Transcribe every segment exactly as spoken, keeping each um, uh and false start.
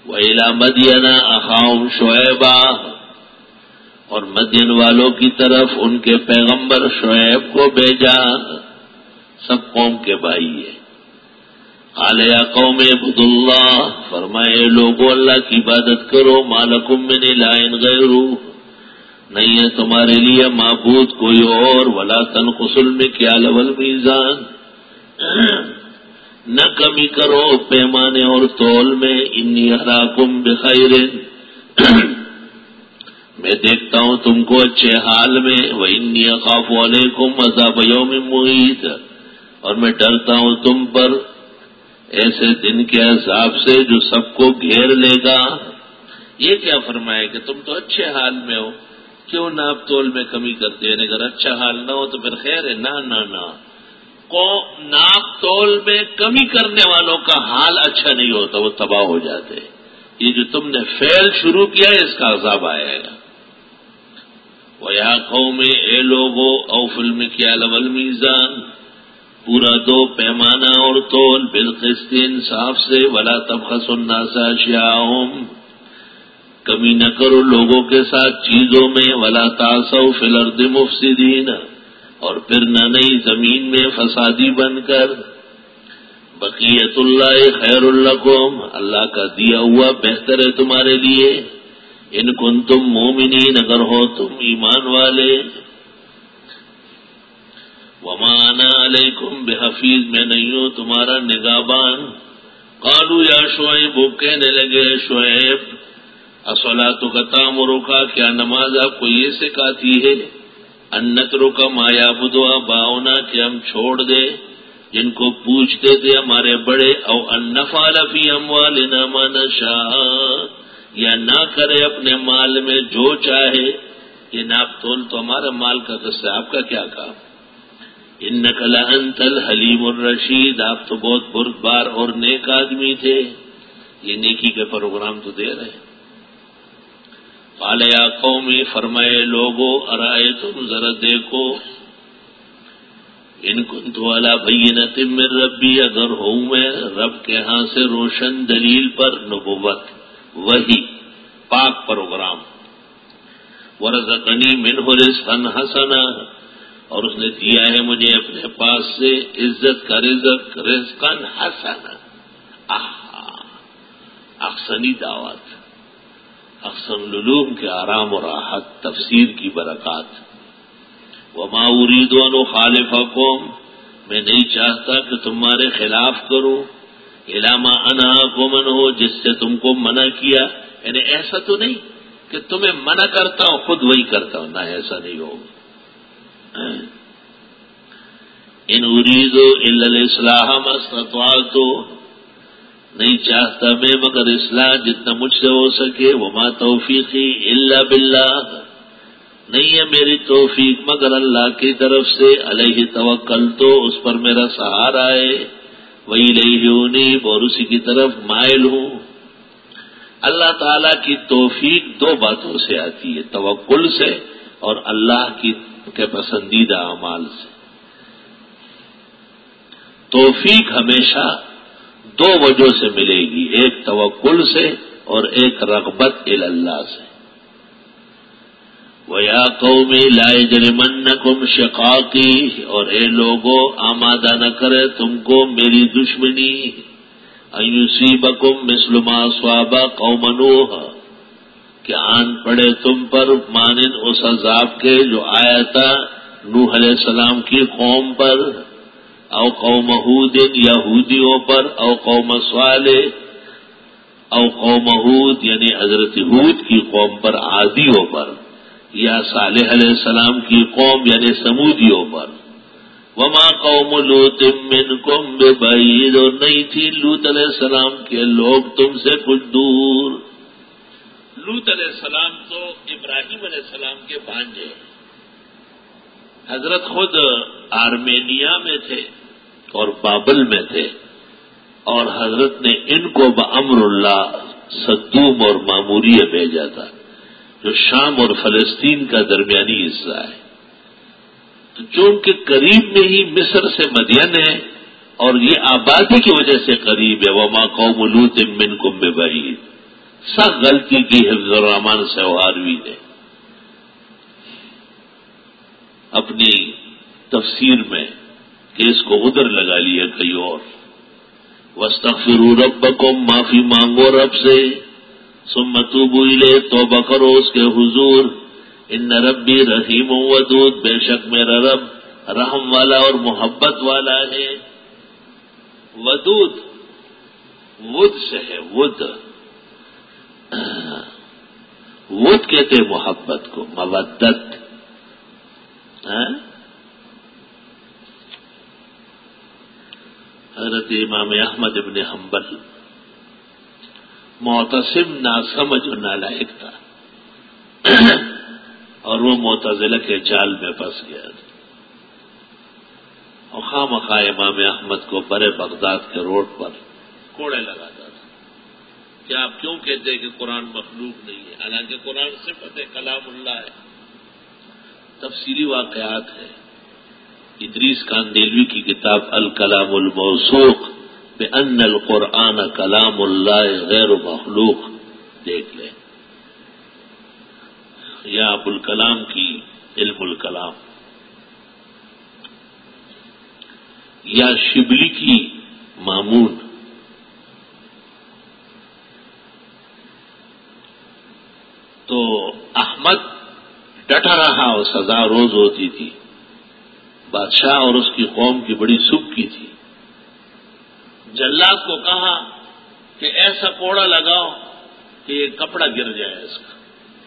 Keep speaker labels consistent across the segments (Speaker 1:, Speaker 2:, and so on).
Speaker 1: وَإِلَى مَدْيَنَ أَخَاهُمْ شُعَيْبًا، اور مدین والوں کی طرف ان کے پیغمبر شعیب کو بھیجا، سب قوم کے بھائی ہیں۔ قال یا قوم اعبدوا اللہ، فرمائے لوگوں اللہ کی عبادت کرو، ما لکم من الہ غیرہ، نہیں ہے تمہارے لیے معبود کوئی اور، ولا تنقصوا المکیال والمیزان، نہ کمی کرو پیمانے اور تول میں، انی اراکم بخیر، میں دیکھتا ہوں تم کو اچھے حال میں، وانی اخاف علیکم عذاب یوم محیط، اور میں ڈرتا ہوں تم پر ایسے دن کے عذاب سے جو سب کو گھیر لے گا۔ یہ کیا فرمائے کہ تم تو اچھے حال میں ہو، کیوں ناپ تول میں کمی کرتے ہیں؟ اگر اچھا حال نہ ہو تو پھر خیر ہے، نہ نہ نہ کو ناپ تول میں کمی کرنے والوں کا حال اچھا نہیں ہوتا، وہ تباہ ہو جاتے۔ یہ جو تم نے فعل شروع کیا ہے اس کا عذاب آئے گا۔ وَيَا قَوْمِ، اے لوگو، أَوْفُوا الْمِكْيَالَ وَالْمِيزَانَ، پورا دو پیمانہ اور تول، بالقسط، انصاف سے، وَلَا تَبْخَسُوا النَّاسَ أَشْيَاءَهُمْ، کمی نہ کرو لوگوں کے ساتھ چیزوں میں، وَلَا تَعْثَوْا فِي الْأَرْضِ مُفْسِدِينَ، اور پھر نہ نئی زمین میں فسادی بن کر۔ بقیت اللہ خیر لکم، اللہ کا دیا ہوا بہتر ہے تمہارے لیے، ان کنتم مومنین، اگر ہو تم ایمان والے۔ وما انا علیکم بحفیظ، میں نہیں ہوں تمہارا نگہبان۔ قالوا یا شعیب، کہنے لگے شعیب، الصلاۃ تأمرک، کیا نماز آپ کو یہ سکھاتی ہے، ان نترک ما یعبد آباؤنا، کہ ہم چھوڑ دیں جن کو پوچھتے تھے ہمارے بڑے، او ان نفعل فی اموالنا ما نشاء، یا نہ کرے اپنے مال میں جو چاہے۔ یہ ناپ تول تو ہمارا مال کا قصہ، آپ کا کیا کام؟ انک لانت الحلیم الرشید، آپ تو بہت بردبار اور نیک آدمی تھے، یہ نیکی کے پروگرام تو دے رہے ہیں۔ قال یا قومی، فرمائے لوگو، ارائیتم، ذرا دیکھو، ان کنت علی بینۃ من ربی، اگر ہوں میں رب کے ہاں سے روشن دلیل پر، نبوت، وحی، پاک پروگرام، ورزقنی منہ رزقا حسنا، اور اس نے دیا ہے مجھے اپنے پاس سے عزت کا رزق، رزقا حسنا، آہا، احسنی دعوت، احسن العلوم کے آرام و راحت، تفسیر کی برکات۔ وما اريد ان اخالفكم، میں نہیں چاہتا کہ تمہارے خلاف کروں، الی ما انہاکم عنہ، جس سے تم کو منع کیا، یعنی ایسا تو نہیں کہ تمہیں منع کرتا ہوں خود وہی کرتا ہوں، نہ ایسا نہیں ہوگا۔ ان اريد الا الاصلاح ما استطعت، نہیں چاہتا میں مگر اصلاح جتنا مجھ سے ہو سکے، وما توفیقی الا باللہ، نہیں ہے میری توفیق مگر اللہ کی طرف سے، علیہ توکلت، تو اس پر میرا سہارا ہے، وإلیہ انیب، اور اسی کی طرف مائل ہوں۔ اللہ تعالی کی توفیق دو باتوں سے آتی ہے، توکل سے اور اللہ کی کے پسندیدہ اعمال سے۔ توفیق ہمیشہ دو وجہ سے ملے گی، ایک توکل سے اور ایک رغبت الی اللہ سے۔ وَيَا قَوْمِ لَا يَجْرِمَنَّكُمْ شِقَاقِي، اور اے لوگو آمادہ نہ کرے تم کو میری دشمنی، أَن يُصِيبَكُمْ مِثْلُ مَا أَصَابَ قَوْمَ نُوحٍ، کہ آن پڑے تم پر مانند اس عذاب کے جو آیا تھا نوح علیہ السلام کی قوم پر، او قوم ہود، یہودیوں پر، او قوم صالح، او قوم ہود یعنی حضرت ہود کی قوم پر، عادیوں پر، یا صالح علیہ السلام کی قوم یعنی سمودیوں پر۔ وما قوم لوط منکم ببعید، اور نہیں تھی لوط علیہ السلام کے لوگ تم سے کچھ دور۔ لوط علیہ السلام تو ابراہیم علیہ السلام کے بھانجے، حضرت خود آرمینیا میں تھے اور بابل میں تھے، اور حضرت نے ان کو بامر اللہ صدوم اور ماموریہ بھیجا تھا، جو شام اور فلسطین کا درمیانی حصہ ہے، تو جو ان کے قریب میں ہی مصر سے مدین ہے، اور یہ آبادی کی وجہ سے قریب ہے۔ وما قوم لوط منکم ببعید، سخت غلطی کی حفظ الرحمان سہواروی نے اپنی تفسیر میں کہ اس کو ادھر لگا لیا کہیں اور. وَاسْتَغْفِرُوا رَبَّكُمْ معافی مانگو رب سے, ثُمَّ تُوبُوا اِلَيْهِ توبہ کرو اس کے حضور. ان ربی رحیم ودود, بے شک میرا رب رحم والا اور محبت والا ہے. ودود ود سے ہے, ود ود کہتے محبت کو, مودت. حضرت امام احمد ابن حنبل معتصم ناسمجھ و نالائق تھا اور وہ معتزلہ کے جال میں پھنس گیا تھا, اور خواہ مخواہ امام احمد کو برے بغداد کے روڈ پر کوڑے لگاتا تھا کہ آپ کیوں کہتے ہیں کہ قرآن مخلوق نہیں ہے, حالانکہ قرآن صفت کلام اللہ ہے. تفصیلی واقعات ہے. ادریس کاندیلوی کی کتاب الکلام الموثوق بأن القرآن کلام اللہ غیر مخلوق دیکھ لیں, یا ابو الکلام کی علم الکلام, یا شبلی کی مامون. تو احمد ڈٹا رہا اور سزا روز ہوتی تھی. بادشاہ اور اس کی قوم کی بڑی سب کی تھی. جلاد کو کہا کہ ایسا کوڑا لگاؤ کہ یہ کپڑا گر جائے اس کا.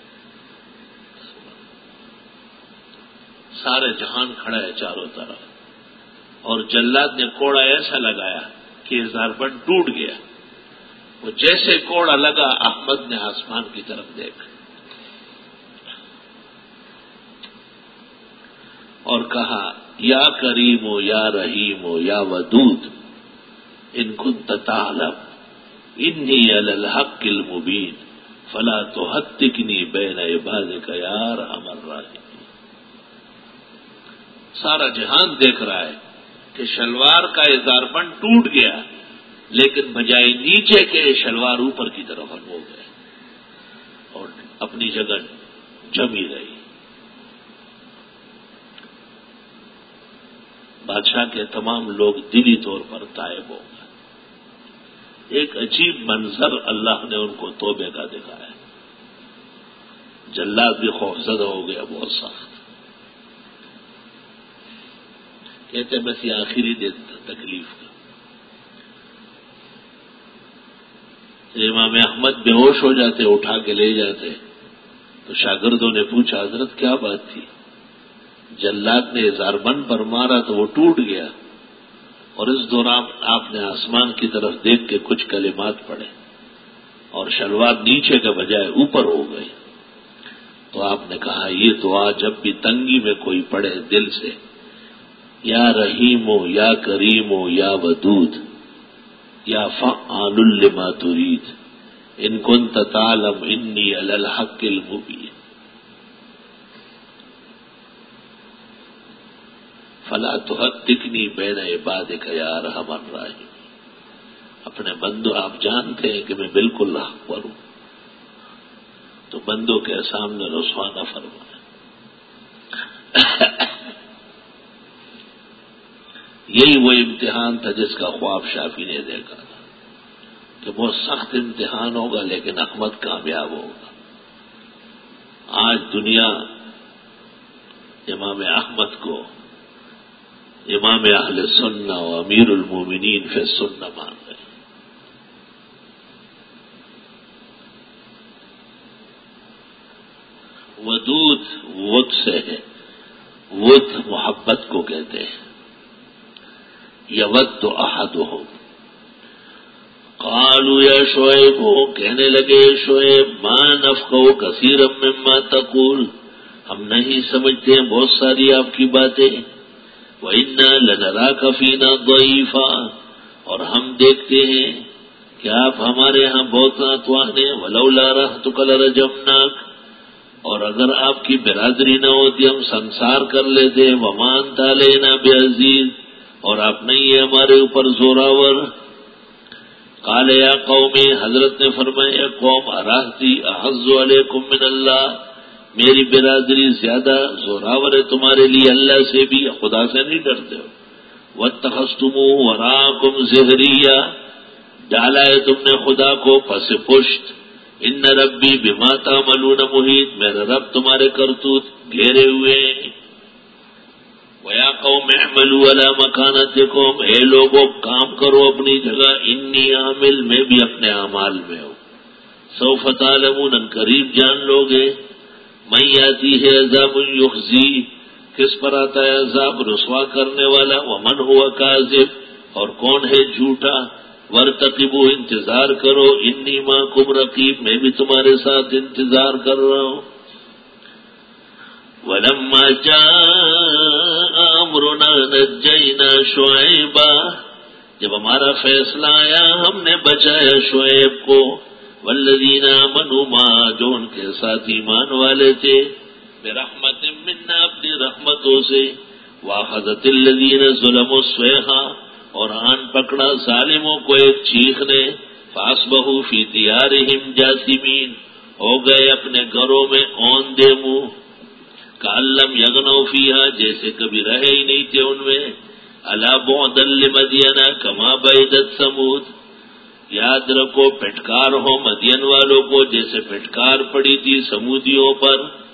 Speaker 1: سارے جہان کھڑا ہے چاروں طرف, اور جلاد نے کوڑا ایسا لگایا کہ زاربند ٹوٹ گیا. وہ جیسے کوڑا لگا احمد نے آسمان کی طرف دیکھا اور کہا یا کریم ہو یا رحیم ہو یا ودود ان کنت تعلم انی علی الحق المبین فلا تحتکنی بین عبادک یا ارحم الراحمین. سارا جہان دیکھ رہا ہے کہ شلوار کا اظہار بند ٹوٹ گیا, لیکن بجائے نیچے کے شلوار اوپر کی طرف ہو گئے اور اپنی جگہ جمی رہی. بادشاہ کے تمام لوگ دلی طور پر تائب ہو گئے. ایک عجیب منظر اللہ نے ان کو توبے کا دکھایا. جلاد بھی خوفزدہ ہو گیا بہت سخت. کہتے بس یہ آخری دن تکلیف کا. امام احمد بے ہوش ہو جاتے, اٹھا کے لے جاتے, تو شاگردوں نے پوچھا حضرت کیا بات تھی؟ جلاد نے زاربند پر مارا تو وہ ٹوٹ گیا, اور اس دوران آپ نے آسمان کی طرف دیکھ کے کچھ کلمات پڑھے اور شلوار نیچے کے بجائے اوپر ہو گئی. تو آپ نے کہا یہ دعا جب بھی تنگی میں کوئی پڑھے دل سے, یا رحیم ہو یا کریم ہو یا ودود یا فعال لما ترید ان کنت تعلم انی علی الحق المبین فلا تحتکنی بین عبادک یا ارحم الراحمین. اپنے بندو آپ جانتے ہیں کہ میں بالکل حق پر ہوں, تو بندوں کے سامنے رسوا نہ فرمائے. یہی وہ امتحان تھا جس کا خواب شافی نے دیکھا تھا کہ بہت سخت امتحان ہوگا لیکن احمد کامیاب ہوگا. آج دنیا امام احمد کو امام اہل سنہ و امیر المومنین فی السنہ مان رہے. ودود ود سے ہے, ود محبت کو کہتے ہیں. یود احدہم قالوا یا شعیب, کہنے لگے شعیب ما نفقہ کثیرا مما تقول, ہم نہیں سمجھتے بہت ساری آپ کی باتیں. وَإِنَّا لَنَرَاكَ فِينَا ضَعِيفًا, اور ہم دیکھتے ہیں کہ آپ ہمارے ہاں بہت ناتوان ہیں. وَلَوْلَا رَحْتُكَ لَرَجَمْنَاكَ, اور اگر آپ کی برادری نہ ہوتی ہم سنسار کر لیتے. وَمَا أَنْتَ عَلَيْنَا بِعَزِيزٍ, اور آپ نہیں ہیں ہمارے اوپر زوراور. قال یا قوم، حضرت نے فرمایا قوم اراہتی احظ علیکم من اللہ، میری برادری زیادہ زوراور ہے تمہارے لیے اللہ سے بھی، خدا سے نہیں ڈرتے ہو. واتخذتموہ وراءکم ظہریہ، ڈالا ہے تم نے خدا کو پس پشت. ان ربی بما تعملون محیط، میرا رب تمہارے کرتوت گھیرے ہوئے ہیں. وَيَا قَوْمِ اعْمَلُوا عَلَىٰ مَكَانَتِكُمْ، اے لوگوں کام کرو اپنی جگہ، انی عامل، میں بھی اپنے اعمال میں ہوں. سوف تعلمون، قریب جان لوگے. من یاتیہ عذاب یخزی، کس پر آتا ہے عذاب رسوا کرنے والا. ومن ہوا کاذب، اور کون ہے جھوٹا. وارتقبوا، انتظار کرو. انی معکم رقیب، میں بھی تمہارے ساتھ انتظار کر رہا ہوں. وَلَمَّا جَاءَ أَمْرُنَا نَجَّيْنَا شُعَيْبًا، جب ہمارا فیصلہ آیا ہم نے بچایا شعیب کو. وَالَّذِينَ آمَنُوا مَعَهُ، جو ان کے ساتھ ایمان والے تھے. بِرَحْمَةٍ مِنَّا، اپنی رحمتوں سے. وَأَخَذَتِ الَّذِينَ ظُلَمُوا الصَّيْحَةُ، اور آن پکڑا ظالموں کو ایک چیخ نے. فَأَصْبَحُوا فِي دِيَارِهِمْ جَاثِمِينَ، ہو گئے اپنے گھروں میں اوندے منہ. کأن لم یغنوا فیہا، جیسے کبھی رہے ہی نہیں تھے ان میں. الا بعدا لمدین کما بعدت ثمود، یاد رکھو پھٹکار ہو مدین والوں کو جیسے پھٹکار پڑی تھی سمودیوں پر.